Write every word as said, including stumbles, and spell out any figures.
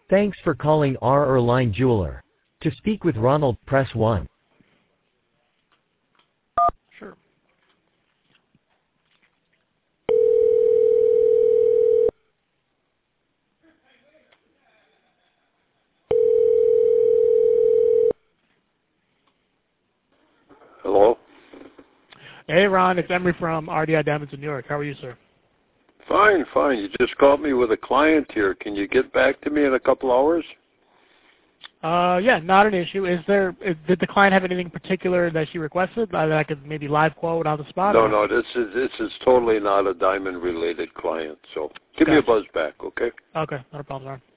Thanks for calling R. Erline Jeweler. To speak with Ronald, press one. Sure. Hello? Hey, Ron, it's Emery from R D I Diamonds in New York. How are you, sir? Fine, fine. You just called me with a client here. Can you get back to me in a couple hours? Uh, yeah, not an issue. Is there? Is, did the client have anything particular that she requested uh, that I could maybe live quote on the spot? No, or? no. This is this is totally not a diamond-related client. So give Gotcha. me a buzz back, okay? Okay, not a problem, Ron.